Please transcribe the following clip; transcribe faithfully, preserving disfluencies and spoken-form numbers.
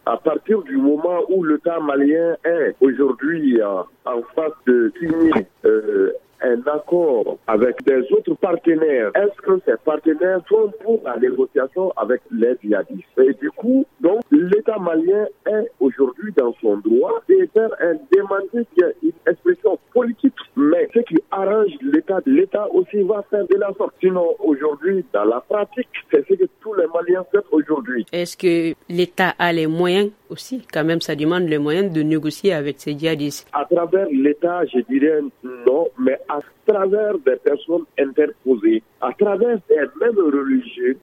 À partir du moment où l'État malien est aujourd'hui euh, en phase de signer euh, un accord avec des autres partenaires, est-ce que ces partenaires sont pour la négociation avec les djihadistes? Et du coup, donc, l'État malien est aujourd'hui dans son droit de faire un démenti qui est une expression politique, mais ce qui arrange l'État, l'État aussi va faire de la sorte. Sinon, aujourd'hui, dans la pratique, c'est ce que tous les Maliens font aujourd'hui. Est-ce que l'État a les moyens aussi? Quand même, ça demande les moyens de négocier avec ces djihadistes. À travers l'État, je dirais non, mais à travers des personnes interposées, à travers des mêmes religieux